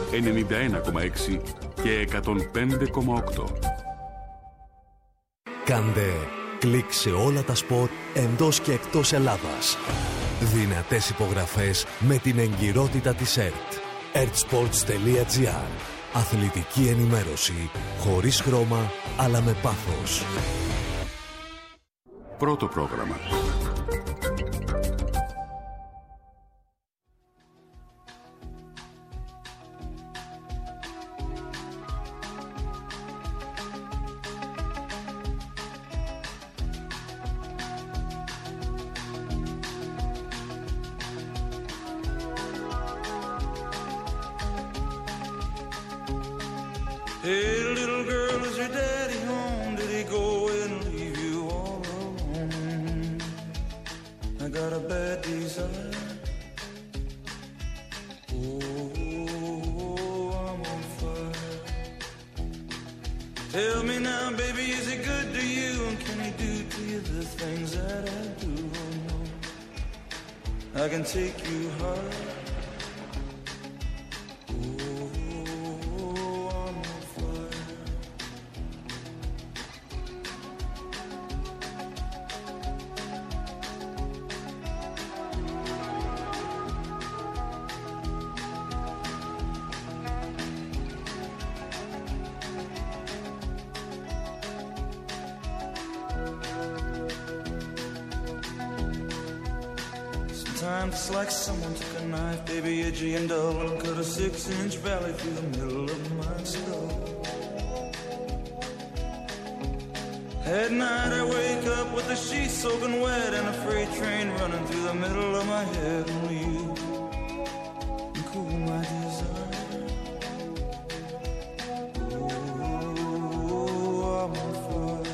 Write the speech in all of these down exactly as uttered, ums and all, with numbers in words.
ενενήντα ένα κόμμα έξι και εκατόν πέντε κόμμα οκτώ. Κάντε κλικ σε όλα τα σποτ εντός και εκτός Ελλάδας. Δυνατές υπογραφές με την εγκυρότητα της ΕΡΤ. ertsports.gr. Αθλητική ενημέρωση χωρίς χρώμα αλλά με πάθος. Πρώτο πρόγραμμα. Hey, little girl, is your daddy home? Did he go and leave you all alone? I got a bad desire. Oh, I'm on fire. Tell me now, baby, is he good to you? And can he do to you the things that I do? Oh, no. I can take you high. Sometimes it's like someone took a knife, baby, edgy and dull, and cut a six-inch valley through the middle of my skull. At night I wake up with the sheets soaking wet and a freight train running through the middle of my head. Only you can cool my desire. Oh, I'm on fire.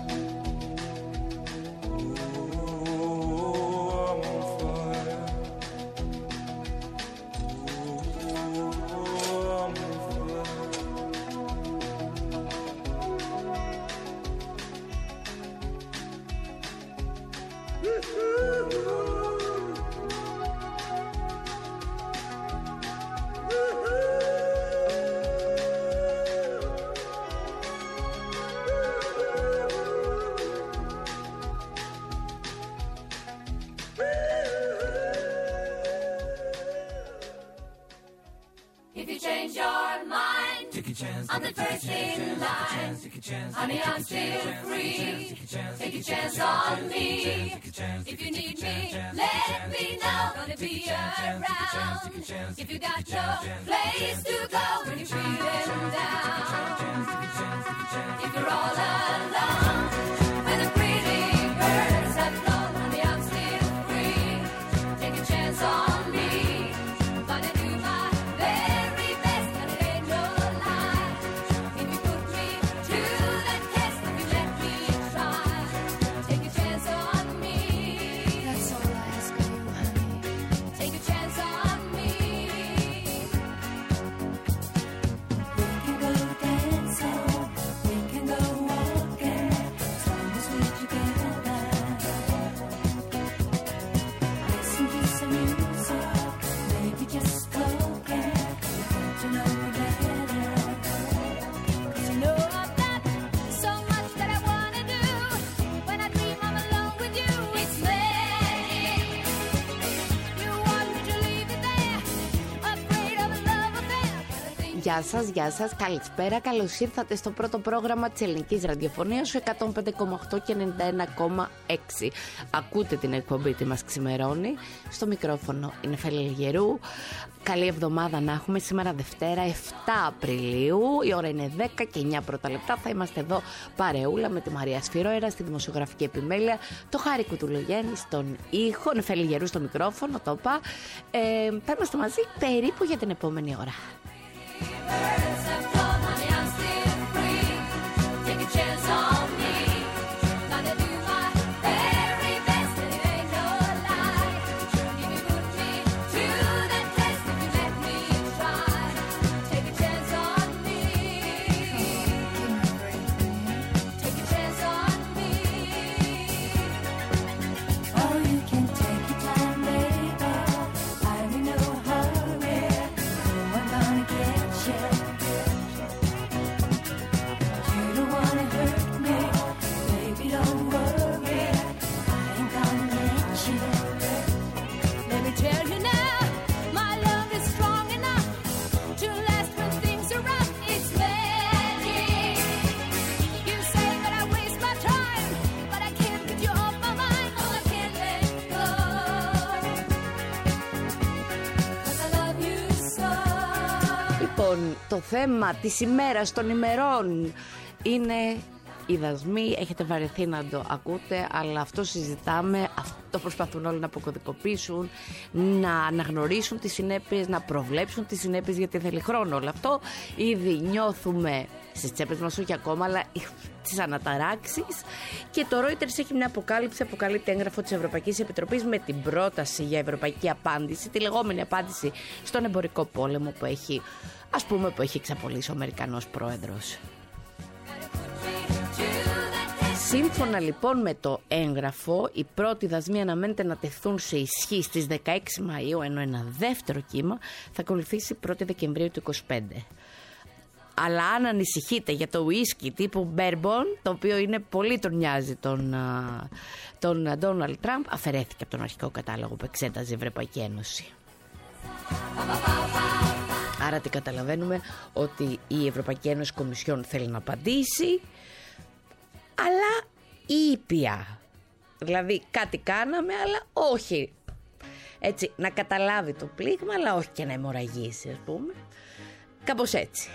I'm the first in line. Honey, I'm still free. Take a chance on me. If you need me, let me know. Gonna be around. If you got no place to go when you're feeling down. If you're all alone, when the pretty birds have flown, honey, I'm still free. Take a chance on me. Gonna do my very best, and it ain't no lie. If you put me to the test, if you let me try, take a chance on me. That's all I ask of you, honey. Take a chance on me. We can go dancing, we can go walking, as long as we're together. Listen to some music, maybe just spoken. Get to know you better. 'Cause you know I've got so much that I wanna do. When I dream I'm alone with you, it's magic. You want me to leave you there, afraid of a love affair. But I think Γεια σας, γεια σας, καλησπέρα. Καλώς ήρθατε στο πρώτο πρόγραμμα της ελληνικής ραδιοφωνίας σου εκατόν πέντε κόμμα οκτώ και ενενήντα ένα κόμμα έξι. Ακούτε την εκπομπή «Τι μας ξημερώνει». Στο μικρόφωνο είναι Φέλη Λιγερού. Καλή εβδομάδα να έχουμε. Σήμερα Δευτέρα εφτά Απριλίου. Η ώρα είναι δέκα και εννιά πρώτα λεπτά. Θα είμαστε εδώ παρεούλα με τη Μαρία Σφυρόερα στη δημοσιογραφική επιμέλεια, το Χάρη Κουτουλογέννη στον ήχο, Νεφέλη Λιγερού στο μικρόφωνο, το είπα. Ε, θα είμαστε μαζί περίπου για την επόμενη ώρα. birds have flown, honey, I'm still free. Take a chance on me. Gonna do my very best, and it ain't no lie. If you put me to the test, if you let me try, take a chance on me. Take a chance on me. Oh, you can take your time, baby. I'm in no hurry. No, I'm gonna get Λοιπόν, το θέμα της ημέρας των ημερών είναι οι δασμοί. Έχετε βαρεθεί να το ακούτε, αλλά αυτό συζητάμε, αυτό προσπαθούν όλοι να αποκωδικοποιήσουν, να αναγνωρίσουν τις συνέπειες, να προβλέψουν τις συνέπειες, γιατί θέλει χρόνο όλο αυτό. Ήδη νιώθουμε στις τσέπες μας, όχι ακόμα, αλλά τις αναταράξεις. Και το Reuters έχει μια αποκάλυψη, αποκαλύπτει έγγραφο της Ευρωπαϊκής Επιτροπής με την πρόταση για ευρωπαϊκή απάντηση, τη λεγόμενη απάντηση στον εμπορικό πόλεμο που έχει, ας πούμε, που έχει εξαπολύσει ο Αμερικανός πρόεδρος. Σύμφωνα λοιπόν με το έγγραφο, οι πρώτοι δασμοί αναμένεται να τεθούν σε ισχύ στις δεκαέξι Μαΐου, ενώ ένα δεύτερο κύμα θα ακολουθήσει πρώτη Δεκεμβρίου του είκοσι πέντε. Αλλά αν ανησυχείτε για το ουίσκι τύπου Bourbon, το οποίο είναι πολύ τον νοιάζει τον, τον Donald Trump, αφαιρέθηκε από τον αρχικό κατάλογο που εξέταζε η Ευρωπαϊκή Ένωση. Άρα τι καταλαβαίνουμε, ότι η Ευρωπαϊκή Ένωση Κομισιόν θέλει να απαντήσει, αλλά ήπια. Δηλαδή κάτι κάναμε, αλλά όχι. Έτσι, να καταλάβει το πλήγμα, αλλά όχι και να αιμορραγήσει, ας πούμε. Κάπως έτσι.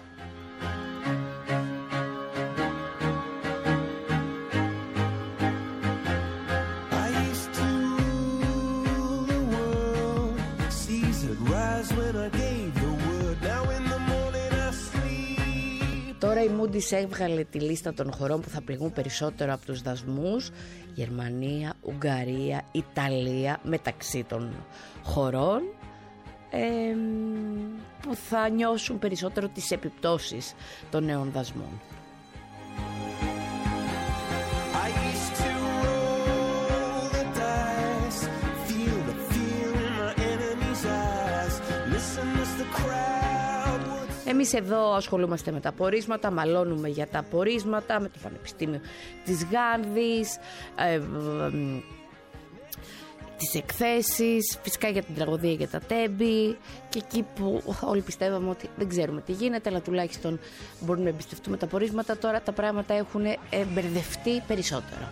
Τώρα η Moody's έβγαλε τη λίστα των χωρών που θα πληγούν περισσότερο από τους δασμούς. Γερμανία, Ουγγαρία, Ιταλία, μεταξύ των χωρών ε, που θα νιώσουν περισσότερο τις επιπτώσεις των νέων δασμών. Εμείς εδώ ασχολούμαστε με τα πορίσματα, μαλώνουμε για τα πορίσματα, με το Πανεπιστήμιο της Γάνδης, ε, ε, ε, τις εκθέσεις, φυσικά για την τραγωδία για τα τέμπη, και εκεί που όλοι πιστεύαμε ότι δεν ξέρουμε τι γίνεται, αλλά τουλάχιστον μπορούμε να εμπιστευτούμε τα πορίσματα. Τώρα τα πράγματα έχουν μπερδευτεί περισσότερο.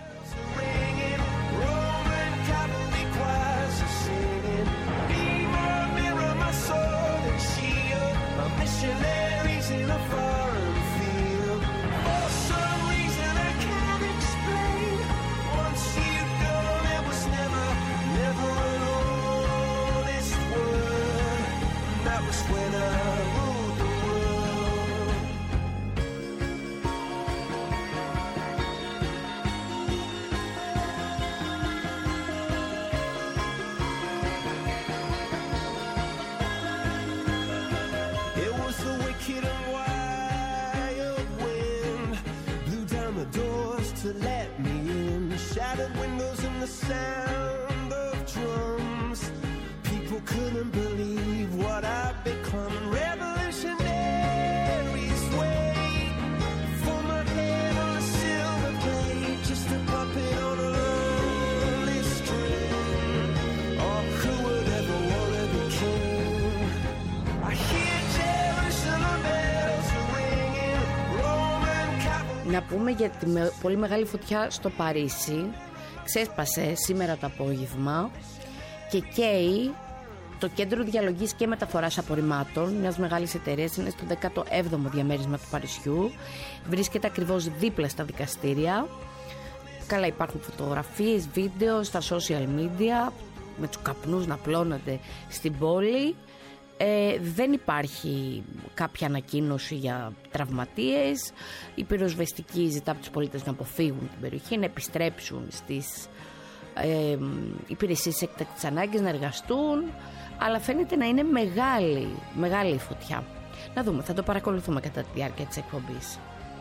Sound of drums, people couldn't believe what I've become. Revolutionaries wait for my head on a silver plate, just a puppet on a lonely string. Oh, who would ever want to be king? I hear Jerusalem bells ringing, Roman Catholic. Να πούμε για τη με, πολύ μεγάλη φωτιά στο Παρίσι. Ξέσπασε σήμερα το απόγευμα και καίει το κέντρο διαλογής και μεταφοράς απορριμμάτων μιας μεγάλης εταιρείας. Είναι στο δέκατο έβδομο διαμέρισμα του Παρισιού. Βρίσκεται ακριβώς δίπλα στα δικαστήρια. Καλά, υπάρχουν φωτογραφίες, βίντεο στα social media με τους καπνούς να πλώνονται στην πόλη. Ε, δεν υπάρχει κάποια ανακοίνωση για τραυματίες. Η πυροσβεστική ζητά από τους πολίτες να αποφύγουν την περιοχή, να επιστρέψουν στις ε, υπηρεσίες έκτακτης ανάγκης, να εργαστούν, αλλά φαίνεται να είναι μεγάλη, μεγάλη η φωτιά. Να δούμε, θα το παρακολουθούμε κατά τη διάρκεια της εκπομπής.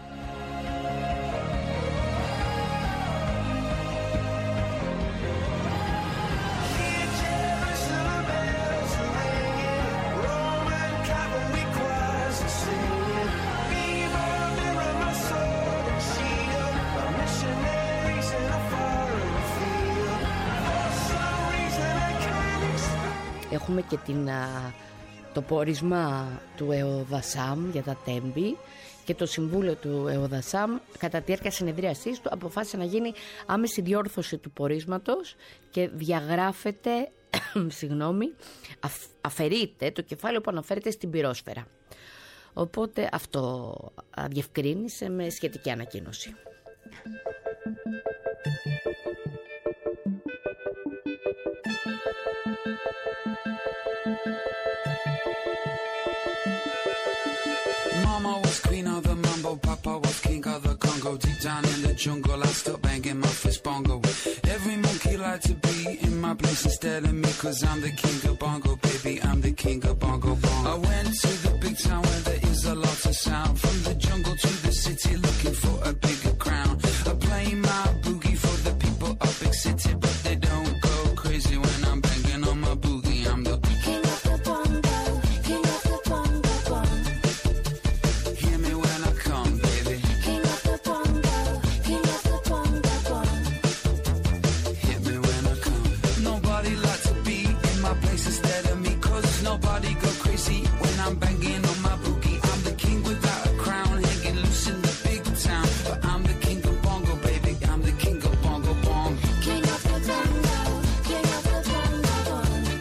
Έχουμε και την, το πόρισμα του ΕΟΔΑΣΑΜ για τα τέμπη, και το Συμβούλιο του ΕΟΔΑΣΑΜ κατά τη διάρκεια συνεδρίασής του αποφάσισε να γίνει άμεση διόρθωση του πορίσματος και διαγράφεται συγγνώμη, αφ, αφαιρείται το κεφάλαιο που αναφέρεται στην πυρόσφαιρα. Οπότε αυτό διευκρίνησε με σχετική ανακοίνωση. Mama was queen of the mambo, Papa was king of the Congo. Deep down in the jungle, I stopped banging my fist bongo. Every monkey liked to be in my place instead of me, cause I'm the king of bongo, baby, I'm the king of bongo bongo. I went to the big town where there is a lot of sound. From the jungle to the city, looking for a bigger crown. I play my boogie for the people of big city, but they don't go crazy when I'm banging on my boogie. I'm the king of the bongo, king of the bongo bongo. Hear me when I come, baby. King of the bongo, king of the bongo bongo. Hit me when I come. Nobody likes to be in my place instead of me, cause nobody go crazy when I'm banging on my boogie. I'm the king without a crown, hanging loose in the big town. But I'm the king of bongo, baby. I'm the king of bongo bongo. King of the bongo, king of the bongo bongo.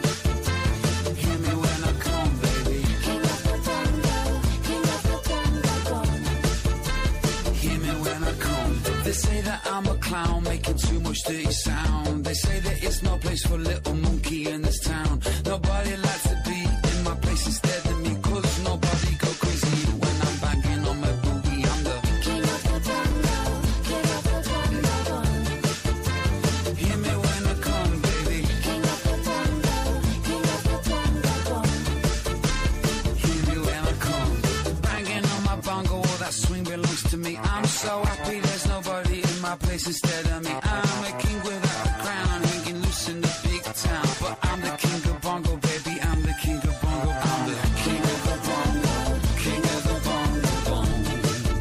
Hear me when I come, baby. King of the bongo, king of the bongo bongo. Hear me when I come. They say that I'm a clown making too much dirty sound. They say there is no place for little monkey in this town. Nobody likes to be in my place instead of me, cause nobody go crazy when I'm banging on my boogie. I'm the king of the bongo, king of the bongo bongo. Hear me when I come, baby. King of the bongo, king of the bongo bongo. Hear me when I come. Banging on my bongo, all that swing belongs to me. I'm so happy there's nobody in my place instead of me. I'm a king without a crown, hanging loose in the big town. But I'm the king of bongo, baby. I'm the king of bongo. I'm the king of the bongo, king of the bongo bongo.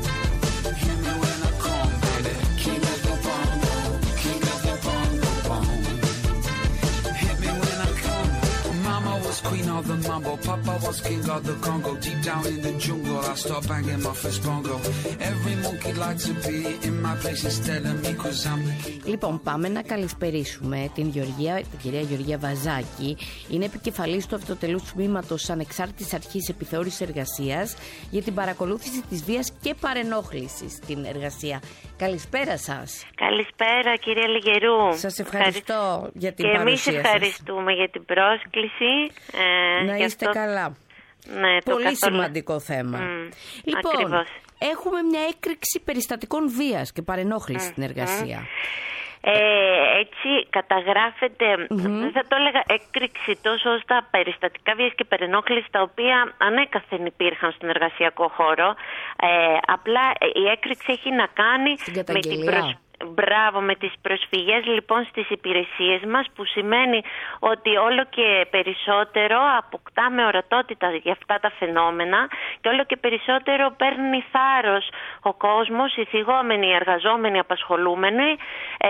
Hear me when I come, baby. King of the bongo, king of the bongo bongo. Hit me when I come. Mama was queen of the mambo, Papa was king of the Congo. Deep down in the jungle, I start banging my first bongo. Every monkey likes to be in my place instead of me, cause I'm the king. Λοιπόν, πάμε να καλησπερίσουμε την Γεωργία, την κυρία Γεωργία Βαζάκη. Είναι επικεφαλής του Αυτοτελούς Τμήματος Ανεξάρτητης Αρχής Επιθεώρησης Εργασίας για την παρακολούθηση της βίας και παρενόχλησης στην εργασία. Καλησπέρα σας. Καλησπέρα κυρία Λιγερού. Σας ευχαριστώ Ευχαριστώ για την και παρουσία σας. Και εμείς ευχαριστούμε για την πρόσκληση. Ε, να είστε αυτό... καλά. Ναι, Πολύ καθόλου... σημαντικό θέμα. Mm, λοιπόν, ακριβώς. έχουμε μια έκρηξη περιστατικών βίας και παρενόχλησης mm, στην εργασία. Mm. Ε, έτσι καταγράφεται, mm-hmm. δεν θα το έλεγα έκρηξη τόσο στα περιστατικά βίας και παρενόχλησης, τα οποία ανέκαθεν υπήρχαν στον εργασιακό χώρο. Ε, απλά η έκρηξη έχει να κάνει με την προσ... Μπράβο, με τις προσφυγές λοιπόν στις υπηρεσίες μας, που σημαίνει ότι όλο και περισσότερο αποκτάμε ορατότητα για αυτά τα φαινόμενα και όλο και περισσότερο παίρνει θάρρος ο κόσμος, οι θυγόμενοι, οι εργαζόμενοι, οι απασχολούμενοι ε,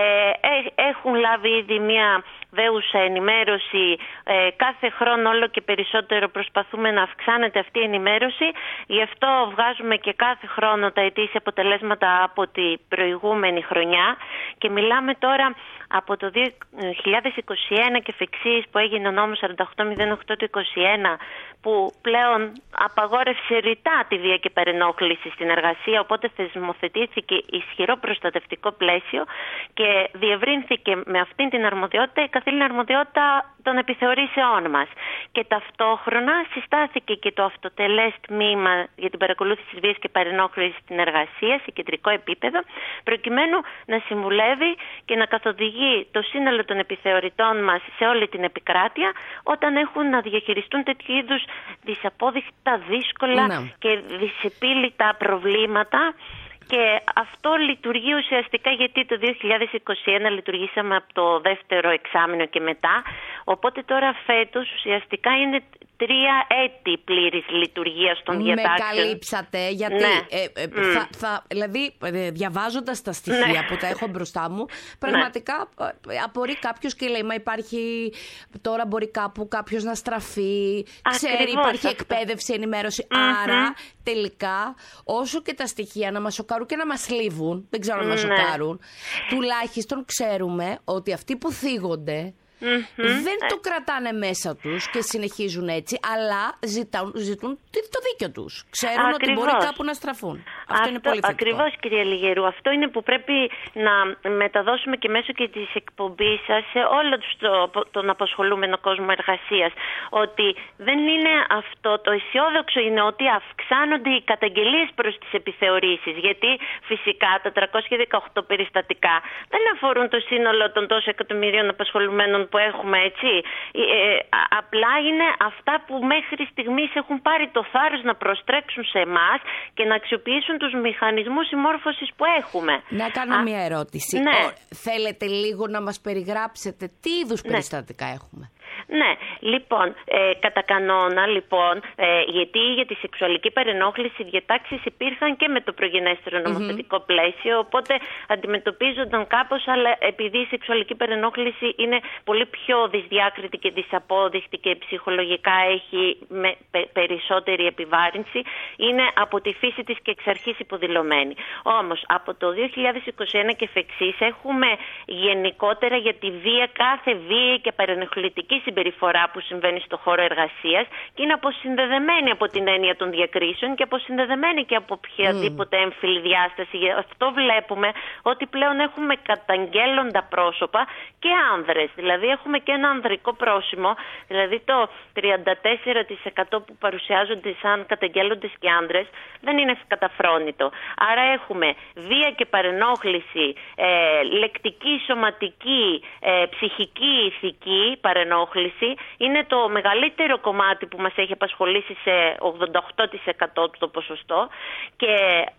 έχουν λάβει ήδη μια δέουσα ενημέρωση, ε, κάθε χρόνο όλο και περισσότερο προσπαθούμε να αυξάνεται αυτή η ενημέρωση, γι' αυτό βγάζουμε και κάθε χρόνο τα ετήσια αποτελέσματα από την προηγούμενη χρονιά και μιλάμε τώρα από το δύο χιλιάδες είκοσι ένα και εφ' που έγινε ο νόμος σαράντα οκτώ μηδέν οκτώ του είκοσι ένα, που πλέον απαγόρευσε ρητά τη βία και παρενόχληση στην εργασία, οπότε θεσμοθετήθηκε ισχυρό προστατευτικό πλαίσιο και διευρύνθηκε με αυτήν την αρμοδιότητα η καθήλυνα αρμοδιότητα των επιθεωρήσεών μας. Και ταυτόχρονα συστάθηκε και το αυτοτελές τμήμα για την παρακολούθηση της βίας και παρενόχλησης στην εργασία σε κεντρικό επίπεδο, προκειμένου να συμβουλεύει και να καθοδηγεί το σύνολο των επιθεωρητών μας σε όλη την επικράτεια όταν έχουν να διαχειριστούν τέτοιου είδους δυσαπόδεικτα, δύσκολα να. και δυσεπίλητα προβλήματα. Και αυτό λειτουργεί ουσιαστικά γιατί το δύο χιλιάδες είκοσι ένα λειτουργήσαμε από το δεύτερο εξάμηνο και μετά. Οπότε τώρα φέτος ουσιαστικά είναι τρία έτη πλήρης λειτουργίας των διατάξεων. Με καλύψατε, γιατί ναι. ε, ε, mm. θα, θα, δηλαδή ε, διαβάζοντας τα στοιχεία ναι. που τα έχω μπροστά μου, πραγματικά ναι. απορεί κάποιος και λέει, μα υπάρχει, τώρα μπορεί κάπου κάποιος να στραφεί, ξέρει, Ακριβώς υπάρχει αυτό. εκπαίδευση, ενημέρωση, Mm-hmm. άρα τελικά όσο και τα στοιχεία να μας σοκάρουν και να μας λείβουν, δεν ξέρω να μας ναι. σοκάρουν, τουλάχιστον ξέρουμε ότι αυτοί που θίγονται Mm-hmm. Δεν το κρατάνε μέσα τους και συνεχίζουν έτσι, αλλά ζητούν, ζητούν το δίκιο τους. Ξέρουν Ακριβώς. ότι μπορεί κάπου να στραφούν. Αυτό, αυτό είναι πολύ θετικό. Ακριβώς, κυρία Λιγερού. Αυτό είναι που πρέπει να μεταδώσουμε και μέσω και της εκπομπής σας σε όλο το, τον απασχολούμενο κόσμο εργασίας. Ότι δεν είναι αυτό, το αισιόδοξο είναι ότι αυξάνονται οι καταγγελίες προς τις επιθεωρήσεις. Γιατί φυσικά τα τριακόσια δεκαοκτώ περιστατικά δεν αφορούν το σύνολο των τόσων εκατομμυρίων απασχολουμένων που έχουμε, έτσι. Ε, ε, απλά είναι αυτά που μέχρι στιγμής έχουν πάρει το θάρρος να προστρέξουν σε εμάς και να αξιοποιήσουν τους μηχανισμούς συμμόρφωσης που έχουμε. Να κάνω Α, μια ερώτηση. Ναι. Ο, θέλετε λίγο να μας περιγράψετε τι είδους ναι. περιστατικά έχουμε? Ναι, λοιπόν, ε, κατά κανόνα, λοιπόν, ε, γιατί για τη σεξουαλική παρενόχληση διατάξεις υπήρχαν και με το προγενέστερο νομοθετικό mm-hmm. πλαίσιο, οπότε αντιμετωπίζονταν κάπως, αλλά επειδή η σεξουαλική παρενόχληση είναι πολύ πιο δυσδιάκριτη και δυσαπόδειχτη και ψυχολογικά έχει με, πε, περισσότερη επιβάρυνση, είναι από τη φύση της και εξ αρχής υποδηλωμένη. Όμως, από το δύο χιλιάδες είκοσι ένα και εφ' έχουμε γενικότερα για τη βία, κάθε βία και παρενοχλητική συμπεριφορά που συμβαίνει στο χώρο εργασίας και είναι αποσυνδεδεμένη από την έννοια των διακρίσεων και αποσυνδεδεμένη και από οποιαδήποτε mm. έμφυλη διάσταση. Γι' αυτό βλέπουμε ότι πλέον έχουμε καταγγέλλοντα πρόσωπα και άνδρες. Δηλαδή έχουμε και ένα ανδρικό πρόσημο, δηλαδή το τριάντα τέσσερα τοις εκατό που παρουσιάζονται σαν καταγγέλλοντες και άνδρες δεν είναι καταφρόνητο. Άρα έχουμε βία και παρενόχληση, ε, λεκτική, σωματική, ε, ψυχική, ηθική παρενόχληση. Είναι το μεγαλύτερο κομμάτι που μας έχει απασχολήσει σε ογδόντα οκτώ τοις εκατό το ποσοστό και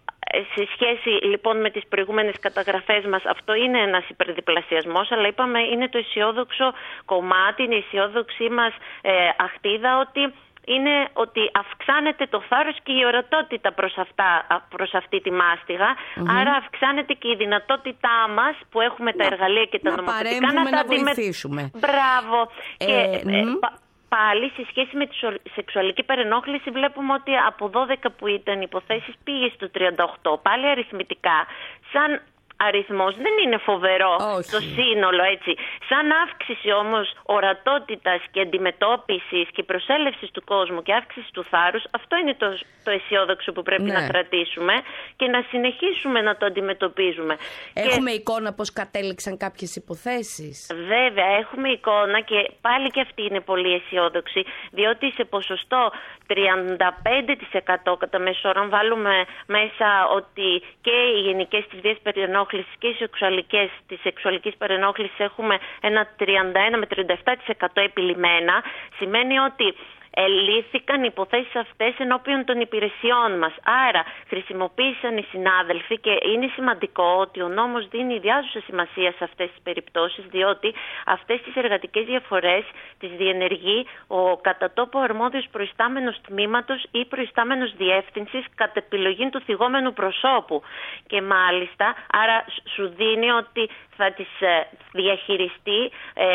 σε σχέση λοιπόν με τις προηγούμενες καταγραφές μας αυτό είναι ένας υπερδιπλασιασμός, αλλά είπαμε είναι το αισιόδοξο κομμάτι, είναι η αισιόδοξή μας ε, αχτίδα ότι είναι ότι αυξάνεται το θάρρος και η ορατότητα προς, αυτά, προς αυτή τη μάστιγα. Mm-hmm. Άρα αυξάνεται και η δυνατότητά μας που έχουμε να, τα εργαλεία και τα να νομοθετικά να, να τα βοηθήσουμε. Μπράβο. Ε, και, mm-hmm. ε, πα, πάλι σε σχέση με τη σεξουαλική παρενόχληση βλέπουμε ότι από δώδεκα που ήταν υποθέσεις πήγε στο τριάντα οκτώ. Πάλι αριθμητικά. Σαν αριθμός δεν είναι φοβερό. Όχι. Το σύνολο, έτσι. Σαν αύξηση όμως ορατότητας και αντιμετώπισης και προσέλευσης του κόσμου και αύξηση του θάρρους, αυτό είναι το, το αισιόδοξο που πρέπει ναι. να κρατήσουμε και να συνεχίσουμε να το αντιμετωπίζουμε. Έχουμε και... εικόνα πώς κατέληξαν κάποιες υποθέσεις. Βέβαια, έχουμε εικόνα και πάλι και αυτή είναι πολύ αισιόδοξη, διότι σε ποσοστό τριάντα πέντε τοις εκατό κατά μέσο όρο, αν βάλουμε μέσα ότι και οι γενικές της βίας παρενόχλησης και οι σεξουαλικές της σεξουαλικής παρενόχλησης έχουμε ένα τριάντα ένα με τριάντα επτά τοις εκατό επιλυμμένα, σημαίνει ότι ελήφθηκαν οι υποθέσεις αυτές ενώπιον των υπηρεσιών μας. Άρα χρησιμοποίησαν οι συνάδελφοι και είναι σημαντικό ότι ο νόμος δίνει ιδιάζουσα σημασία σε αυτές τις περιπτώσεις, διότι αυτές τις εργατικές διαφορές τις διενεργεί ο κατά τόπο αρμόδιος προϊστάμενος τμήματος ή προϊστάμενος διεύθυνσης κατ' επιλογή του θυγόμενου προσώπου. Και μάλιστα, άρα σου δίνει ότι θα τις διαχειριστεί ε,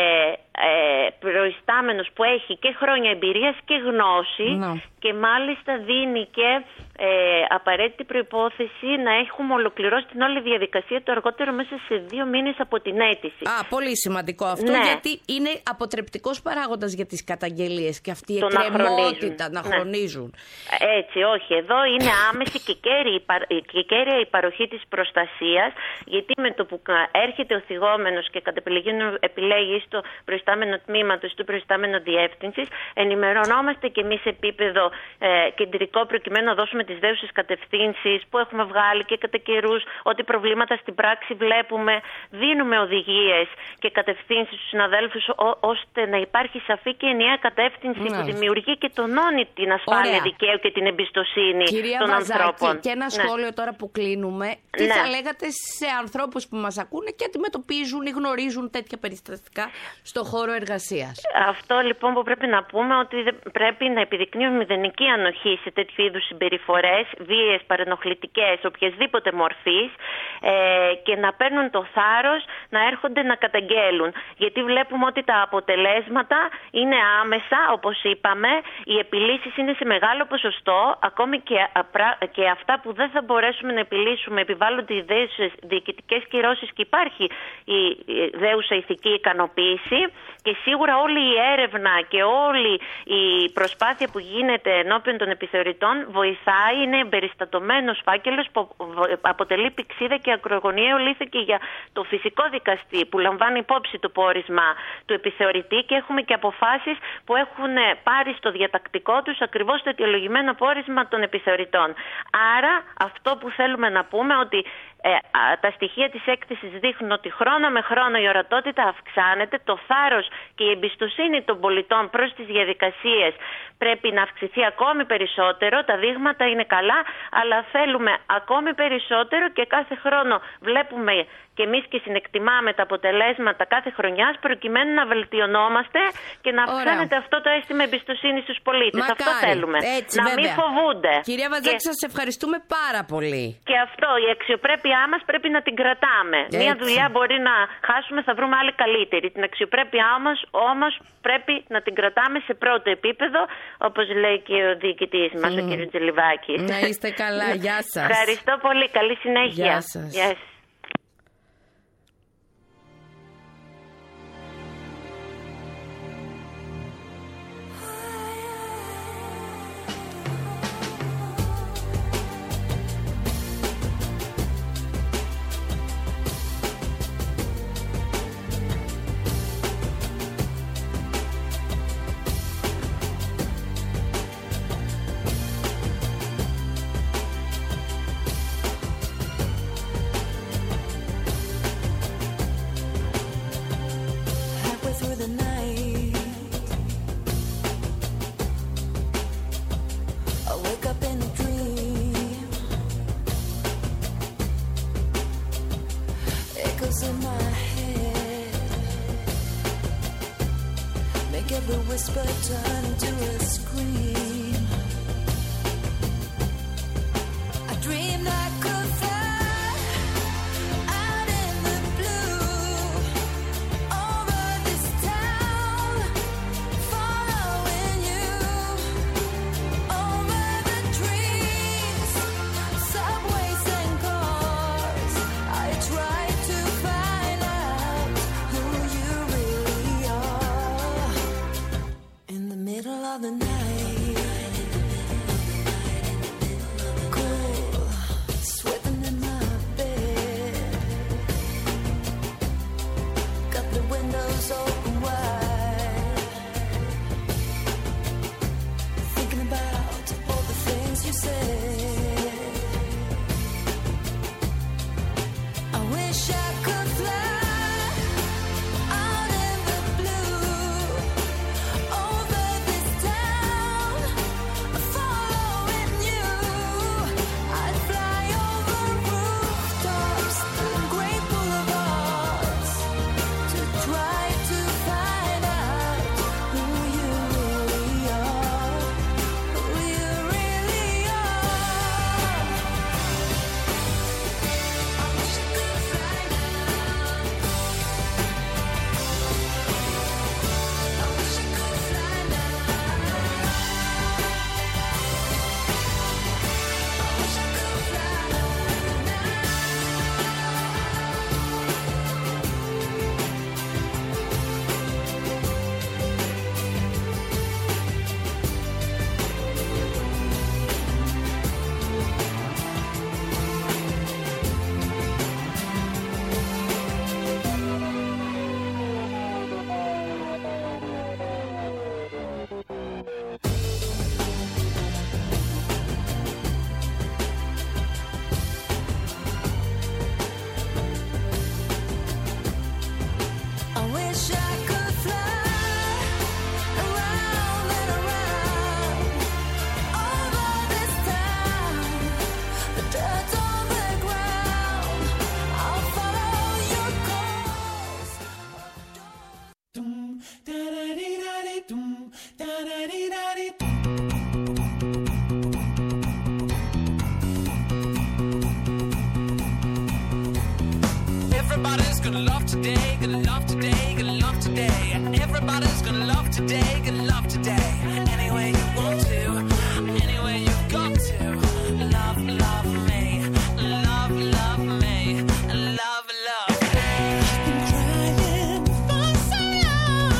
ε, προϊστάμενος που έχει και χρόνια εμπειρίας και γνώση no. και μάλιστα δίνει και ε, απαραίτητη προϋπόθεση να έχουμε ολοκληρώσει την όλη διαδικασία το αργότερο μέσα σε δύο μήνες από την αίτηση. Α, πολύ σημαντικό αυτό, ναι. γιατί είναι αποτρεπτικός παράγοντας για τις καταγγελίες και αυτή η εκκρεμότητα να, να χρονίζουν. Ναι. Έτσι, όχι. Εδώ είναι άμεση και κέρια, και κέρια η παροχή της προστασίας, γιατί με το που έρχεται ο θυγόμενος και κατ' επιλογή επιλέγει στο προϊστάμενο τμήματο ή στο προϊστάμενο διεύθυνσης, ενημερωνόμαστε και εμείς σε επίπεδο ε, κεντρικό προκειμένου να δώσουμε τις δέουσες κατευθύνσεις που έχουμε βγάλει και κατά καιρούς, ότι προβλήματα στην πράξη βλέπουμε, δίνουμε οδηγίες και κατευθύνσεις στους συναδέλφους ό, ώστε να υπάρχει σαφή και ενιαία κατεύθυνση ναι. που δημιουργεί και τονώνει την ασφάλεια Ωραία. δικαίου και την εμπιστοσύνη Κυρία των Βαζάκη, ανθρώπων. Και ένα ναι. σχόλιο τώρα που κλείνουμε. Τι ναι. θα λέγατε σε ανθρώπους που μας ακούνε και αντιμετωπίζουν ή γνωρίζουν τέτοια περιστατικά στο χώρο εργασίας? Αυτό λοιπόν που πρέπει να πούμε, ότι πρέπει να επιδεικνύουν μηδενική ανοχή σε τέτοιου είδους συμπεριφορές, βίες, παρενοχλητικές, οποιασδήποτε μορφής ε, και να παίρνουν το θάρρος να έρχονται να καταγγέλουν. Γιατί βλέπουμε ότι τα αποτελέσματα είναι άμεσα, όπως είπαμε, οι επιλύσεις είναι σε μεγάλο ποσοστό, ακόμη και, και αυτά που δεν θα μπορέσουμε να επιλύσουμε επιβάλλονται οι δέουσες διοικητικές κυρώσεις και υπάρχει η δέουσα ηθική ικανοποίηση Και σίγουρα όλη η έρευνα και όλη η προσπάθεια που γίνεται ενώπιον των επιθεωρητών βοηθάει, είναι εμπεριστατωμένος φάκελος που αποτελεί πηξίδα και ακρογωνιαίο λίθο και για το φυσικό δικαστή που λαμβάνει υπόψη το πόρισμα του επιθεωρητή, και έχουμε και αποφάσεις που έχουν πάρει στο διατακτικό τους ακριβώς το αιτιολογημένο πόρισμα των επιθεωρητών. Άρα αυτό που θέλουμε να πούμε ότι Ε, τα στοιχεία της έκθεσης δείχνουν ότι χρόνο με χρόνο η ορατότητα αυξάνεται, το θάρρος και η εμπιστοσύνη των πολιτών προς τις διαδικασίες πρέπει να αυξηθεί ακόμη περισσότερο. Τα δείγματα είναι καλά, αλλά θέλουμε ακόμη περισσότερο και κάθε χρόνο βλέπουμε και εμείς και συνεκτιμάμε τα αποτελέσματα κάθε χρονιάς προκειμένου να βελτιωνόμαστε και να αυξάνεται αυτό το αίσθημα εμπιστοσύνης στους πολίτες. Μακάρι. Αυτό θέλουμε. Έτσι, να βέβαια. μην φοβούνται. Κυρία Βατζάκη, και... σας ευχαριστούμε πάρα πολύ. Και αυτό, η αξιοπρέπειά μας πρέπει να την κρατάμε. Έτσι. Μία δουλειά μπορεί να χάσουμε, θα βρούμε άλλη καλύτερη. Την αξιοπρέπειά μας όμως πρέπει να την κρατάμε σε πρώτο επίπεδο, όπως λέει και ο διοικητής μας, mm. ο κ. Τζελιβάκης. Να είστε καλά, γεια σας. Ευχαριστώ πολύ, καλή συνέχεια. Γεια σας. Γεια σας. Every whisper turn into a scream. I dreamed I could fly out in the blue over this town, following you over the trees, subways and cars. I tried to find out who you really are. In the middle of the night, cool, sweating in my bed. Got the windows open wide, thinking about all the things you said. I wish I could fly out in the blue over this town, following you. I'd fly over rooftops and great boulevards to try to find out who you really are, who you really are. I wish I could fly now. I wish I could fly now. I wish I could fly I wish I could fly around and around over this town, the dirt on the ground. I'll follow your course. Everybody's gonna love today, gonna love today, gonna love today. Everybody's gonna love today, gonna love today. Any way you want to, any way you've got to. Love, love me, love, love me, love, love me. I've been crying for so long.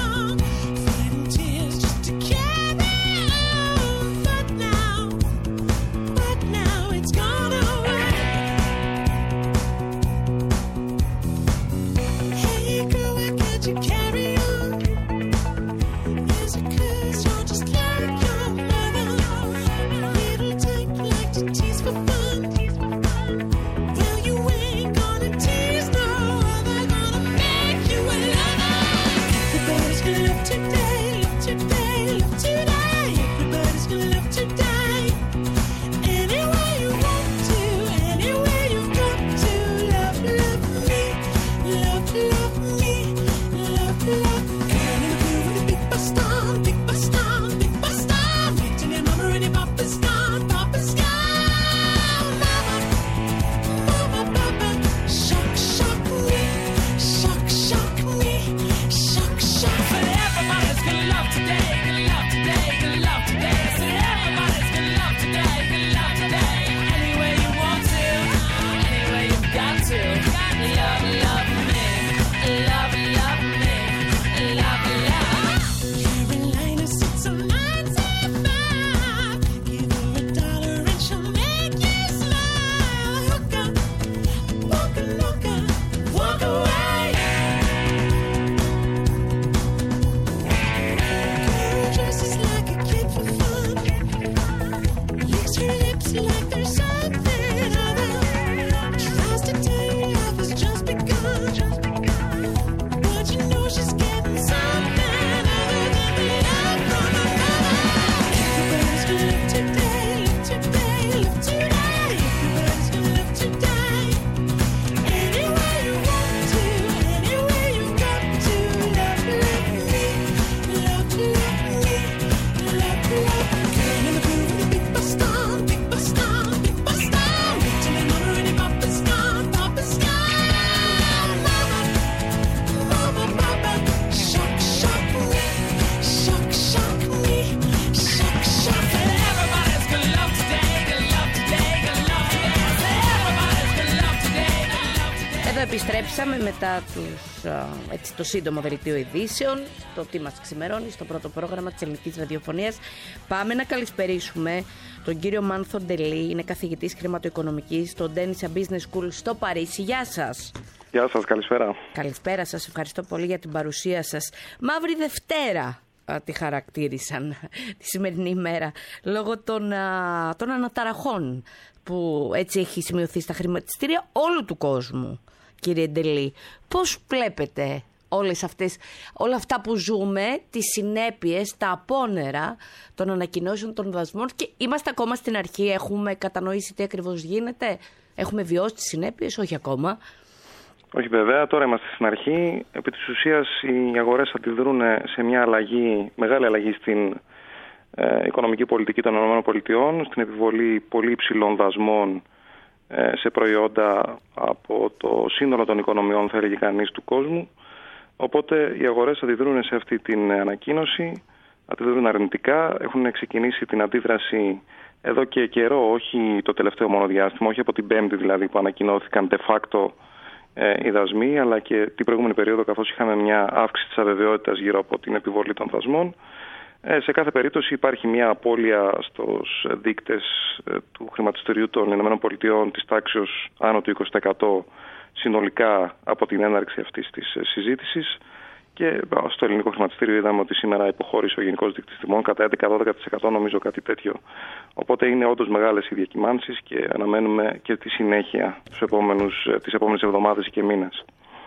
Επιστρέψαμε μετά τους, α, έτσι, το σύντομο δελτίο ειδήσεων, το τι μας ξημερώνει στο πρώτο πρόγραμμα της ελληνικής ραδιοφωνίας. Πάμε να καλησπερίσουμε τον κύριο Μάνθο Ντελή, είναι καθηγητής χρηματοοικονομικής στο Denisa Business School στο Παρίσι. Γεια σας. Γεια σας, καλησπέρα. Καλησπέρα σας, ευχαριστώ πολύ για την παρουσία σας. Μαύρη Δευτέρα α, τη χαρακτήρισαν τη σημερινή ημέρα, λόγω των, α, των αναταραχών που έτσι έχει σημειωθεί στα χρηματιστήρια όλου του κόσμου. Κύριε Ντελή, πώς βλέπετε όλες αυτές, όλα αυτά που ζούμε, τις συνέπειες, τα απόνερα των ανακοινώσεων των δασμών, και είμαστε ακόμα στην αρχή, έχουμε κατανοήσει τι ακριβώς γίνεται, έχουμε βιώσει τις συνέπειες, όχι ακόμα? Όχι βέβαια, τώρα είμαστε στην αρχή. Επί της ουσίας οι αγορές αντιδρούν σε μια αλλαγή, μεγάλη αλλαγή στην ε, οικονομική πολιτική των ΗΠΑ, στην επιβολή πολύ υψηλών δασμών σε προϊόντα από το σύνολο των οικονομιών, θα έλεγε κανείς, του κόσμου. Οπότε οι αγορές αντιδρούν σε αυτή την ανακοίνωση, αντιδρούν αρνητικά, έχουν ξεκινήσει την αντίδραση εδώ και καιρό, όχι το τελευταίο μόνο διάστημα, όχι από την Πέμπτη δηλαδή που ανακοινώθηκαν de facto ε, οι δασμοί, αλλά και την προηγούμενη περίοδο, καθώς είχαμε μια αύξηση της αβεβαιότητας γύρω από την επιβολή των δασμών. Ε, σε κάθε περίπτωση υπάρχει μια απώλεια στους δείκτες ε, του χρηματιστηρίου των ΗΠΑ της τάξης άνω του είκοσι τοις εκατό συνολικά από την έναρξη αυτής της ε, συζήτησης, και στο ελληνικό χρηματιστήριο είδαμε ότι σήμερα υποχώρησε ο γενικός δείκτης τιμών κατά έντεκα με δώδεκα τοις εκατό, νομίζω, κάτι τέτοιο. Οπότε είναι όντως μεγάλες οι διακυμάνσεις και αναμένουμε και τη συνέχεια τους επόμενους, τις επόμενες εβδομάδες και μήνες.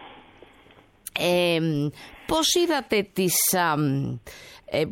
Ε, πώς είδατε τις, α, ε,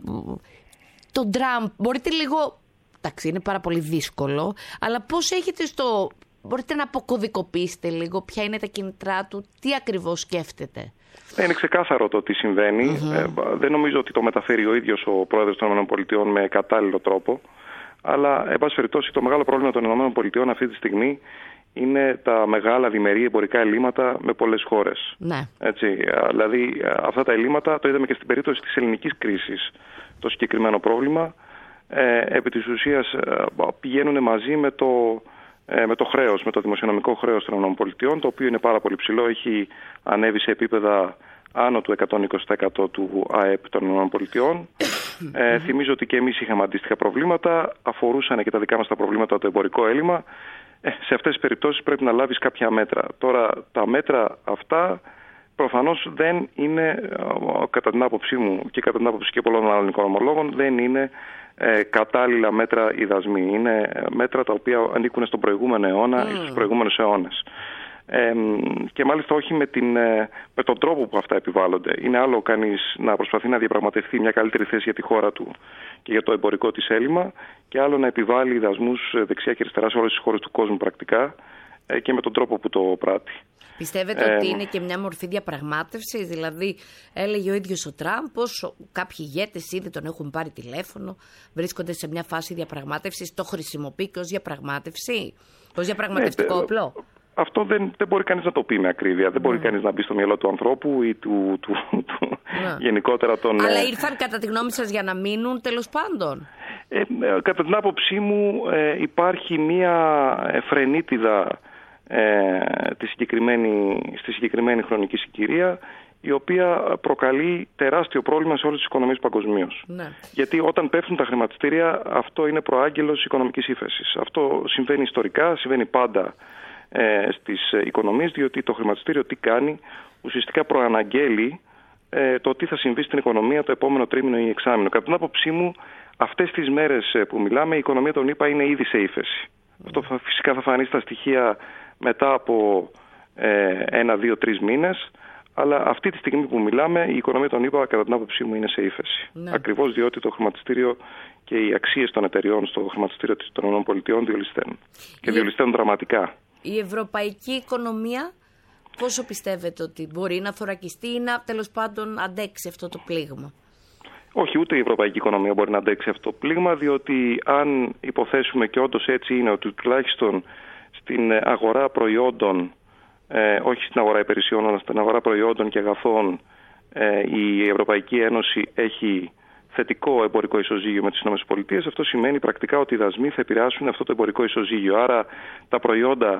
τον Τραμπ? Μπορείτε λίγο, εντάξει είναι πάρα πολύ δύσκολο, αλλά πώς έχετε στο, μπορείτε να αποκωδικοποιήσετε λίγο ποια είναι τα κινητρά του, τι ακριβώς σκέφτεται? Είναι ξεκάθαρο το τι συμβαίνει. Mm-hmm. Ε, δεν νομίζω ότι το μεταφέρει ο ίδιος ο πρόεδρος των ΗΠΑ με κατάλληλο τρόπο, αλλά εν πάση περιπτώσει το μεγάλο πρόβλημα των ΗΠΑ αυτή τη στιγμή είναι τα μεγάλα διμερεί εμπορικά ελλείμματα με πολλές χώρες. Ναι. Έτσι, δηλαδή αυτά τα ελλείμματα, το είδαμε και στην περίπτωση της ελληνικής κρίσης, το συγκεκριμένο πρόβλημα, ε, επί της ουσίας ε, πηγαίνουν μαζί με το, ε, με το χρέος, με το δημοσιονομικό χρέος των ΗΠΑ, το οποίο είναι πάρα πολύ ψηλό, έχει ανέβει σε επίπεδα άνω του εκατόν είκοσι τοις εκατό του ΑΕΠ των ΗΠΑ. Ε, θυμίζω ότι και εμείς είχαμε αντίστοιχα προβλήματα, αφορούσαν και τα δικά μας τα προβλήματα το εμπορικό έλλειμμα. Ε, σε αυτές τις περιπτώσεις πρέπει να λάβεις κάποια μέτρα. Τώρα τα μέτρα αυτά προφανώς δεν είναι, κατά την άποψή μου και κατά την άποψη και πολλών άλλων οικονομολόγων, δεν είναι ε, κατάλληλα μέτρα οι δασμοί. Είναι μέτρα τα οποία ανήκουν στον προηγούμενο αιώνα ή στους προηγούμενους αιώνες. Ε, και μάλιστα όχι με, την, με τον τρόπο που αυτά επιβάλλονται. Είναι άλλο κανείς να προσπαθεί να διαπραγματευτεί μια καλύτερη θέση για τη χώρα του και για το εμπορικό της έλλειμμα, και άλλο να επιβάλλει δασμούς δεξιά και αριστερά σε όλες τις χώρες του κόσμου πρακτικά, και με τον τρόπο που το πράττει. Πιστεύετε ε, ότι είναι και μια μορφή διαπραγμάτευσης? Δηλαδή έλεγε ο ίδιος ο Τραμπ πως κάποιοι ηγέτες ήδη τον έχουν πάρει τηλέφωνο, βρίσκονται σε μια φάση διαπραγμάτευσης, το χρησιμοποιεί και ως διαπραγμάτευση, ως διαπραγματευτικό ναι, όπλο? Αυτό δεν, δεν μπορεί κανείς να το πει με ακρίβεια. Δεν μπορεί mm. κανείς να μπει στο μυαλό του ανθρώπου ή του, του, του yeah. γενικότερα των... Αλλά ήρθαν κατά τη γνώμη σας για να μείνουν, τέλος πάντων? Ε, κατά την άποψή μου ε, υπάρχει μία φρενίτιδα ε, τη συγκεκριμένη, στη συγκεκριμένη χρονική συγκυρία, η οποία προκαλεί τεράστιο πρόβλημα σε όλες τις οικονομίες παγκοσμίως. Ναι. Γιατί όταν πέφτουν τα χρηματιστήρια, αυτό είναι προάγγελος οικονομικής ύφεσης. Αυτό συμβαίνει ιστορικά, συμβαίνει πάντα ε, στις οικονομίες, διότι το χρηματιστήριο τι κάνει? Ουσιαστικά προαναγγέλει ε, το τι θα συμβεί στην οικονομία το επόμενο τρίμηνο ή εξάμηνο. Κατά την άποψή μου, αυτές τις μέρες που μιλάμε, η οικονομία των ΗΠΑ είναι ήδη σε ύφεση. Mm. Αυτό θα, φυσικά θα φανεί στα στοιχεία μετά από ε, ένα, δύο, τρεις μήνες. Αλλά αυτή τη στιγμή που μιλάμε, η οικονομία των ΗΠΑ, κατά την άποψή μου, είναι σε ύφεση. Ναι. Ακριβώς διότι το χρηματιστήριο και οι αξίες των εταιριών στο χρηματιστήριο των ΗΠΑ διολυσθένουν. Και διολυσθένουν δραματικά. Η ευρωπαϊκή οικονομία, πόσο πιστεύετε ότι μπορεί να θωρακιστεί ή να τέλος πάντων αντέξει αυτό το πλήγμα? Όχι, ούτε η ευρωπαϊκή οικονομία μπορεί να αντέξει αυτό το πλήγμα, διότι αν υποθέσουμε και όντως έτσι είναι, ότι τουλάχιστον στην αγορά προϊόντων, Ε, όχι στην αγορά υπηρεσιών, αλλά στην αγορά προϊόντων και αγαθών, ε, η Ευρωπαϊκή Ένωση έχει θετικό εμπορικό ισοζύγιο με τις ΗΠΑ. Αυτό σημαίνει πρακτικά ότι οι δασμοί θα επηρεάσουν αυτό το εμπορικό ισοζύγιο. Άρα τα προϊόντα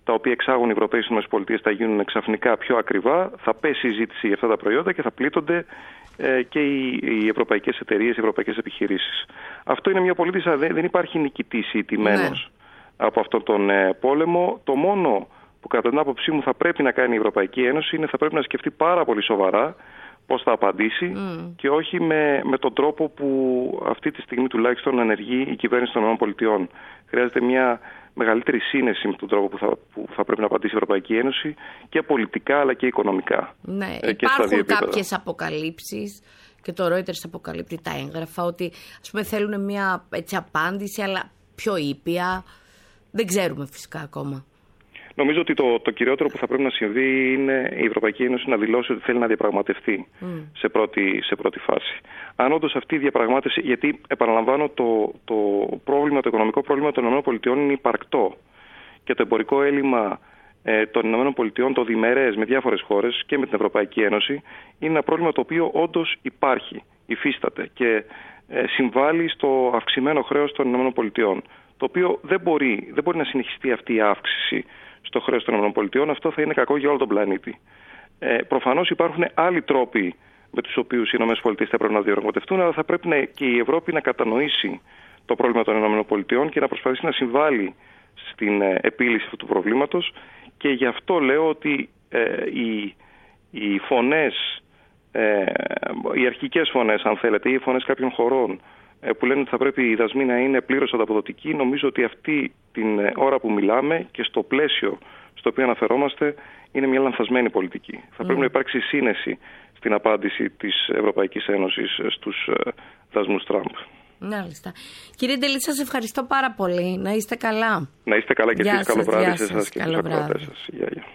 τα οποία εξάγουν οι Ευρωπαίοι στις ΗΠΑ θα γίνουν ξαφνικά πιο ακριβά, θα πέσει η ζήτηση για αυτά τα προϊόντα και θα πλήττονται ε, και οι, οι ευρωπαϊκές εταιρείες, οι ευρωπαϊκές επιχειρήσεις. Αυτό είναι μια πολύ δυσα... Δεν υπάρχει νικητής ή ηττημένος ναι. από αυτόν τον ε, πόλεμο. Το μόνο που κατά την άποψή μου θα πρέπει να κάνει η Ευρωπαϊκή Ένωση είναι θα πρέπει να σκεφτεί πάρα πολύ σοβαρά πώς θα απαντήσει mm. και όχι με, με τον τρόπο που αυτή τη στιγμή τουλάχιστον ενεργεί η κυβέρνηση των ΗΠΑ. Χρειάζεται μια μεγαλύτερη σύνεση με τον τρόπο που θα, που θα πρέπει να απαντήσει η Ευρωπαϊκή Ένωση και πολιτικά αλλά και οικονομικά. Ναι, ε, και υπάρχουν κάποιες αποκαλύψεις και το Reuters αποκαλύπτει τα έγγραφα ότι ας πούμε θέλουν μια έτσι, απάντηση αλλά πιο ήπια. Δεν ξέρουμε φυσικά ακόμα. Νομίζω ότι το, το κυριότερο που θα πρέπει να συμβεί είναι η Ευρωπαϊκή Ένωση να δηλώσει ότι θέλει να διαπραγματευτεί mm. σε, πρώτη, σε πρώτη φάση. Αν όντως αυτή η διαπραγμάτευση, γιατί επαναλαμβάνω το, το πρόβλημα, το οικονομικό πρόβλημα των ΗΠΑ είναι υπαρκτό και το εμπορικό έλλειμμα ε, των ΗΠΑ, το διμερές με διάφορες χώρες και με την Ευρωπαϊκή Ένωση, είναι ένα πρόβλημα το οποίο όντως υπάρχει, υφίσταται και ε, συμβάλλει στο αυξημένο χρέος των ΗΠΑ. Το οποίο δεν μπορεί, δεν μπορεί να συνεχιστεί αυτή η αύξηση στο χρέος των ΗΠΑ, αυτό θα είναι κακό για όλο τον πλανήτη. Ε, προφανώς υπάρχουν άλλοι τρόποι με τους οποίους οι ΗΠΑ θα πρέπει να διαπραγματευτούν, αλλά θα πρέπει να, και η Ευρώπη να κατανοήσει το πρόβλημα των ΗΠΑ και να προσπαθήσει να συμβάλλει στην ε, επίλυση αυτού του προβλήματος. Και γι' αυτό λέω ότι ε, οι, οι φωνές, ε, οι αρχικές φωνές, αν θέλετε, ή οι φωνές κάποιων χωρών, που λένε ότι θα πρέπει οι δασμοί να είναι πλήρως ανταποδοτικοί, νομίζω ότι αυτή την ώρα που μιλάμε και στο πλαίσιο στο οποίο αναφερόμαστε είναι μια λανθασμένη πολιτική. Mm. Θα πρέπει να υπάρξει σύνεση στην απάντηση της Ευρωπαϊκής Ένωσης στους δασμούς Τραμπ. Μάλιστα. Κύριε Ντελή, σας ευχαριστώ πάρα πολύ. Να είστε καλά. Να είστε καλά και εσείς. Καλό βράδυ σε εσάς και στους ακροατές σας. Γεια, γεια.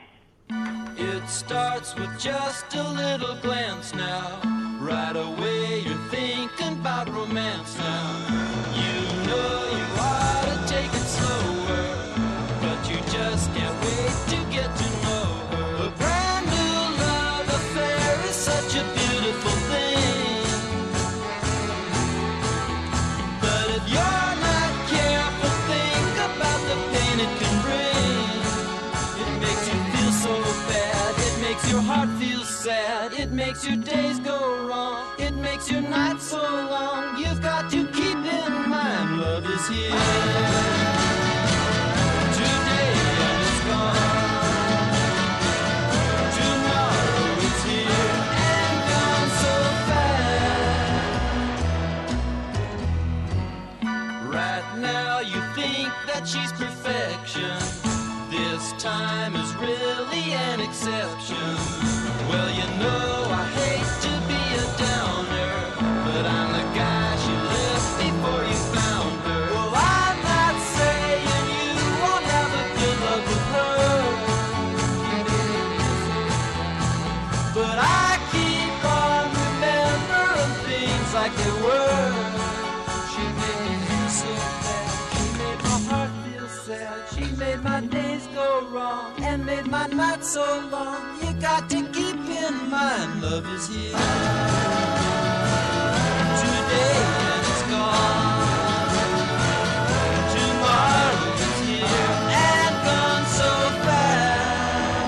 It starts with just a little glance now. Right away you're thinking about romance now. You know you ought to take it slower, but you just can't wait to get to know her. A brand new love affair is such a beautiful thing. But if you're not careful, think about the pain it can bring. It makes you feel so bad, it makes your heart feel sad, it makes your days go wrong, it makes your nights so long. You've got to keep in mind love is here today and it's gone. Tomorrow it's here and gone so fast. Right now you think that she's perfection. This time is really an exception. Well, you know I hate to be a downer, but I'm the guy she left before you found her. Well, I'm not saying you won't have a good luck with her, but I keep on remembering things like they were. She made me feel so bad, she made my heart feel sad, she made my days go wrong and made my nights so long. You got to keep in mind love is here today and it's gone. Tomorrow is here and gone so fast.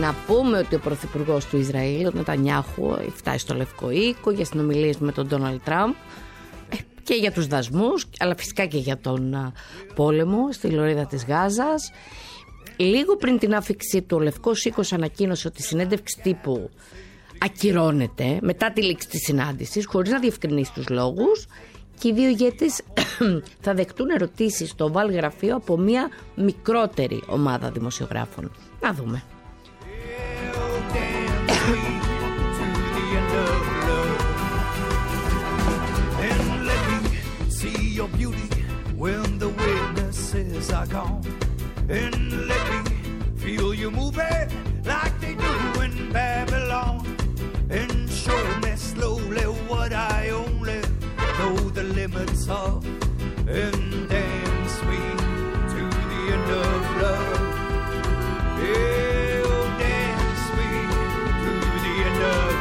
Να πούμε ότι ο πρωθυπουργός του Ισραήλ, ο Νετανιάχου, φτάσει στο Λευκό Οίκο για συνομιλίες με τον Ντόναλντ Τραμπ και για τους δασμούς, αλλά φυσικά και για τον πόλεμο στη λωρίδα της Γάζας. Λίγο πριν την άφηξή του, ο Λευκός Οίκος ανακοίνωσε ότι η συνέντευξη τύπου ακυρώνεται μετά τη λήξη της συνάντησης, χωρίς να διευκρινίσει τους λόγους, και οι δύο ηγέτες θα δεχτούν ερωτήσεις στο Οβάλ γραφείο από μια μικρότερη ομάδα δημοσιογράφων. Να δούμε. Know the limits of and dance me to the end of love. Yeah, oh, dance me to the end of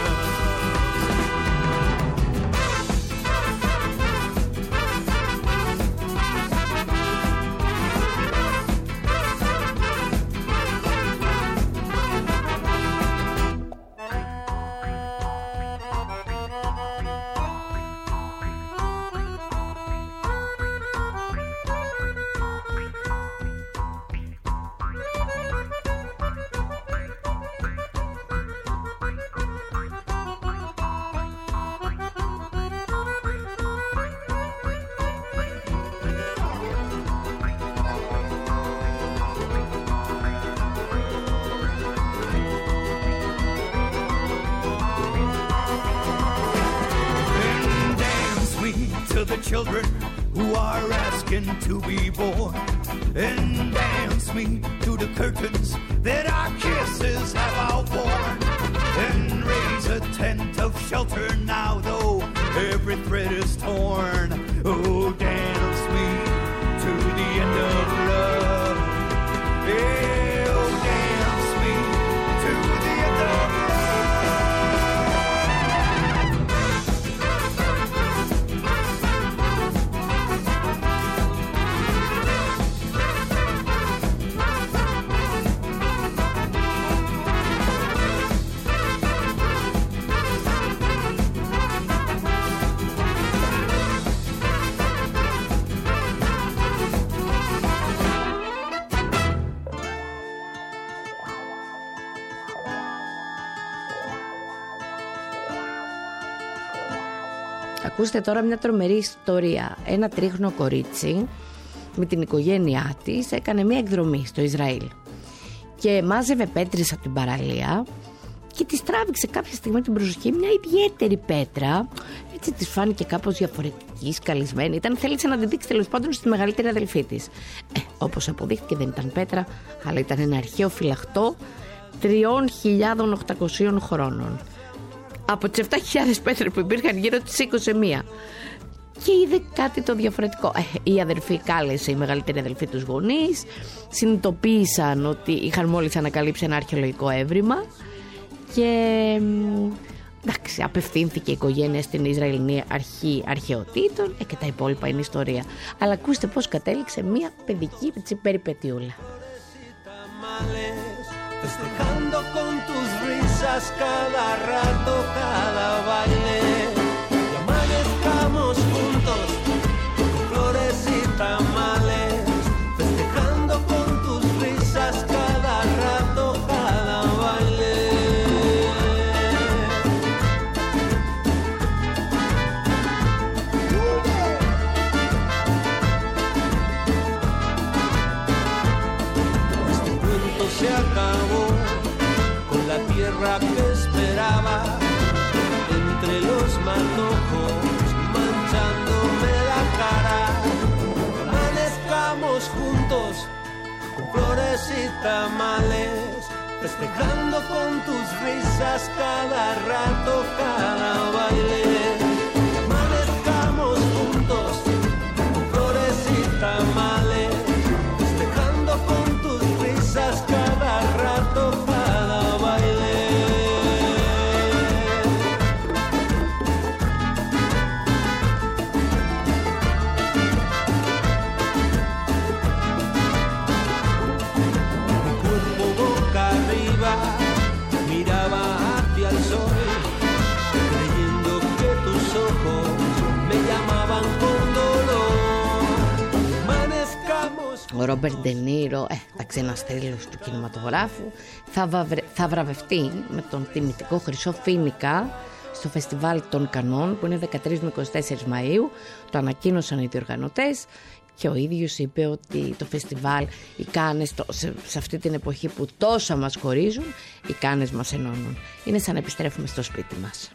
the children who are asking to be born, and dance me to the curtains that our kisses have outworn, and raise a tent of shelter now though every thread is torn. Oh, dance me to the end of love. Yeah, oh, dance me to the end of love. Ακούστε τώρα μια τρομερή ιστορία. Ένα τρίχνο κορίτσι με την οικογένειά της έκανε μια εκδρομή στο Ισραήλ και μάζευε πέτρες από την παραλία και της τράβηξε κάποια στιγμή την προσοχή μια ιδιαίτερη πέτρα. Έτσι της φάνηκε κάπως διαφορετική, σκαλισμένη. Ήταν, θέλησε να την δείξει τέλος πάντων στη μεγαλύτερη αδελφή της. Ε, όπως αποδείχθηκε δεν ήταν πέτρα, αλλά ήταν ένα αρχαίο φυλαχτό τριών χιλιάδων οκτακοσίων χρόνων. Από τις επτά χιλιάδες πέτρες που υπήρχαν γύρω της σήκωσε μία και είδε κάτι το διαφορετικό. Ε, η αδερφή κάλεσε η μεγαλύτερη αδελφή τους γονείς, συνειδητοποίησαν ότι είχαν μόλις ανακαλύψει ένα αρχαιολογικό έβριμα και εντάξει, απευθύνθηκε η οικογένεια στην Ισραηλινή Αρχή Αρχαιοτήτων ε, και τα υπόλοιπα είναι ιστορία. Αλλά ακούστε πώς κατέληξε μία παιδική περιπετιούλα. Festejando con tus risas cada rato, cada baile, y amanezcamos juntos con flores y tamales. Festejando con tus risas cada rato, cada baile. Este cuento se acabó. La tierra que esperaba entre los manojos, manchándome la cara. Amanezcamos juntos con flores y tamales, festejando con tus risas cada rato, cada baile. Amanezcamos juntos con flores y tamales, festejando con tus risas cada rato, cada baile. Mi cuerpo boca arriba Ο Ρόμπερτ Ντενίρο, ε, εντάξει, ένας θρύλος του κινηματογράφου, θα, βαβρε, θα βραβευτεί με τον τιμητικό Χρυσό Φοίνικα στο φεστιβάλ των Κανών, που είναι δεκατρείς με είκοσι τέσσερις Μαΐου. Το ανακοίνωσαν οι διοργανωτές και ο ίδιος είπε ότι το φεστιβάλ, οι Κάνες, σε, σε αυτή την εποχή που τόσα μας χωρίζουν, οι Κάνες μας ενώνουν. Είναι σαν να επιστρέφουμε στο σπίτι μας.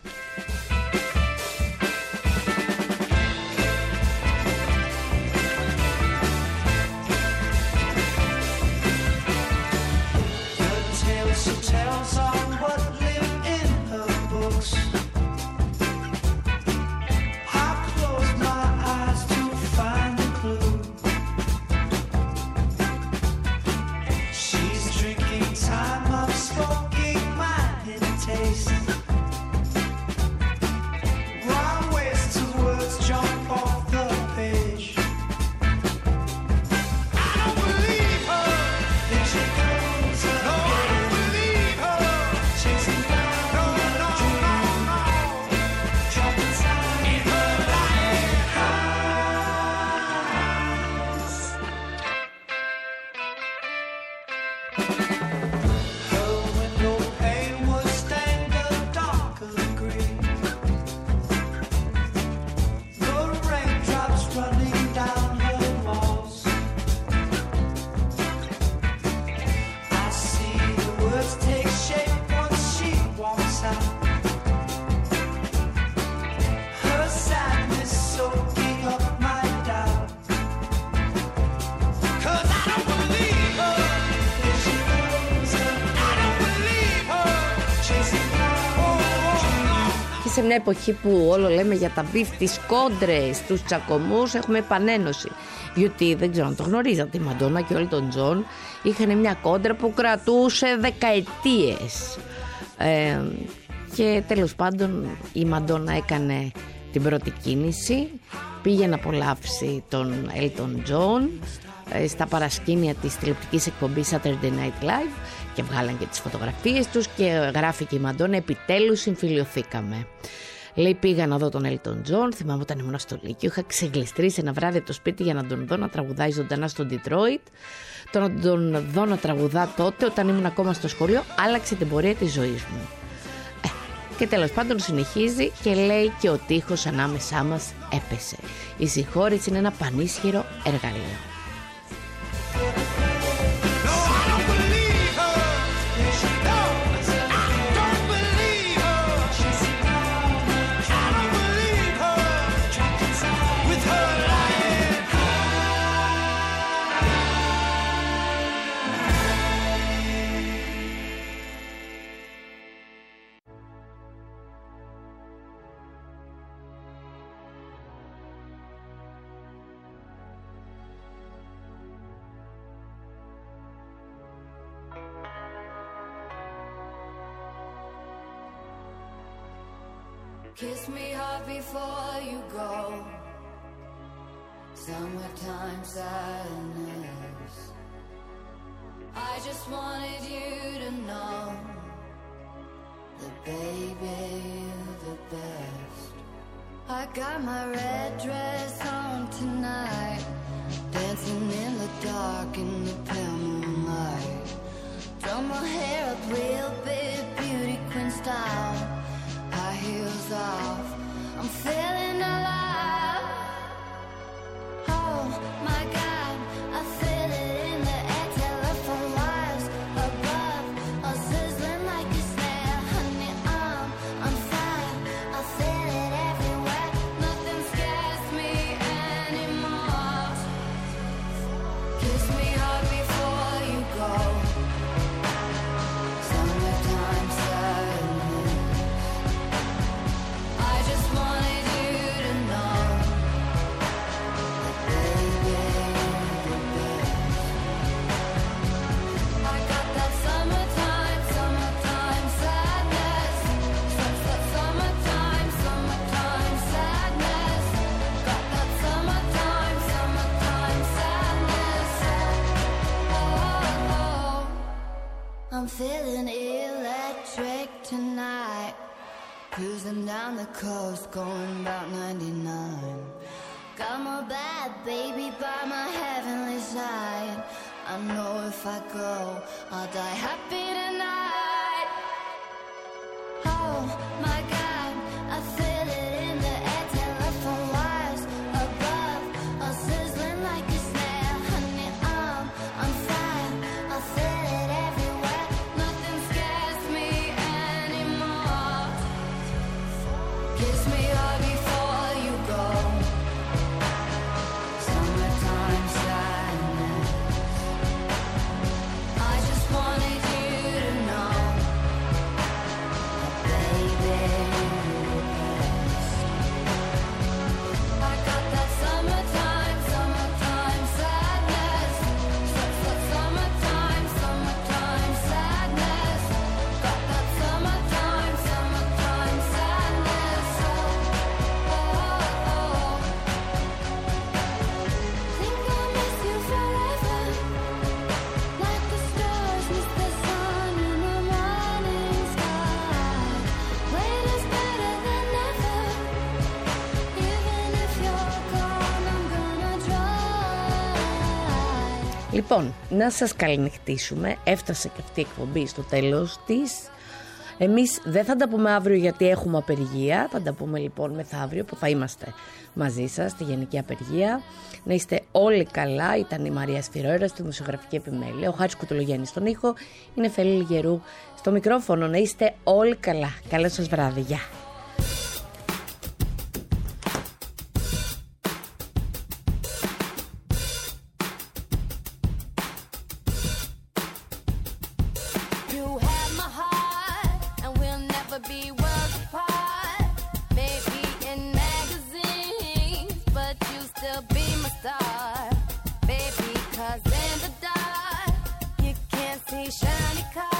Σε μια εποχή που όλο λέμε για τα μπιφ, τις κόντρες, τους τσακωμούς, έχουμε επανένωση. Διότι δεν ξέρω αν το γνωρίζατε, η Μαντόνα και ο Έλτον Τζον είχαν μια κόντρα που κρατούσε δεκαετίες. Ε, και τέλος πάντων η Μαντόνα έκανε την πρώτη κίνηση, πήγε να απολαύσει τον Έλτον Τζον ε, στα παρασκήνια της τηλεοπτικής εκπομπής Saturday Night Live και βγάλαν και τις φωτογραφίες τους και γράφει και η Μαντόνα, επιτέλους συμφιλιωθήκαμε. Λέει, πήγα να δω τον Έλτον Τζον, θυμάμαι όταν ήμουν στο Λύκειο, είχα ξεγλιστρήσει ένα βράδυ από το σπίτι για να τον δω να τραγουδάει ζωντανά στο Ντιτρόιτ. Το να τον δω να τραγουδά τότε, όταν ήμουν ακόμα στο σχολείο, άλλαξε την πορεία της ζωής μου. Ε, και τέλος πάντων συνεχίζει και λέει, και ο τείχος ανάμεσά μας έπεσε. Η συγχώρεση είναι ένα πανίσχυρο εργαλείο. Kiss me hard before you go. Summertime sadness. I just wanted you to know that baby you're the best. I got my red dress on tonight, dancing in the dark in the pale moonlight. Done my hair up real big, beauty queen style. High heels off, I'm feeling alive. Oh my God, I feel it in the air. Telephone wires above, all sizzling like a snare. Honey, I'm on fire, I feel it everywhere. Nothing scares me anymore. Kiss me hard before you go. Summertime sadness. I just wanted you to know that baby you're the best. I got that summertime, summertime sadness. Such that summertime, summertime sadness. Got that summertime, summertime sadness. Oh, oh. I'm feeling electric tonight. Cruising down the coast, going about ninety-nine. Got my bad baby by my heavenly side. I know if I go, I'll die happy tonight. Oh my God, I feel it in the air. Telephone wires above, all sizzling like a snare. Honey, I'm on fire. I feel it everywhere. Nothing scares me anymore. Kiss me hard before you go. Summertime sadness. I just wanted you to know, baby, I got that summertime, summertime sadness. Su- su- Summertime, summertime sadness. Got that summertime, summertime sadness. Oh, oh, oh. Think I'll miss you forever. Like the stars miss the sun in the morning sky. Wait is better than never. Even if you're gone, I'm gonna try. Λοιπόν, να σας καληνυχτήσουμε. Έφτασε και αυτή η εκπομπή στο τέλος της. Εμείς δεν θα τα πούμε αύριο γιατί έχουμε απεργία. Θα τα πούμε λοιπόν μεθαύριο που θα είμαστε μαζί σας στη Γενική Απεργία. Να είστε όλοι καλά. Ήταν η Μαρία Σφυρόερα στη μουσιογραφική επιμέλεια. Ο Χάρης Κουτολογιάννης στον ήχο. Είναι Φελή Λιγερού στο μικρόφωνο. Να είστε όλοι καλά. Καλό σας βράδυ. Γεια. You have my heart, and we'll never be worlds apart. Maybe in magazines, but you still be my star. Baby, 'cause in the dark, you can't see shiny cars.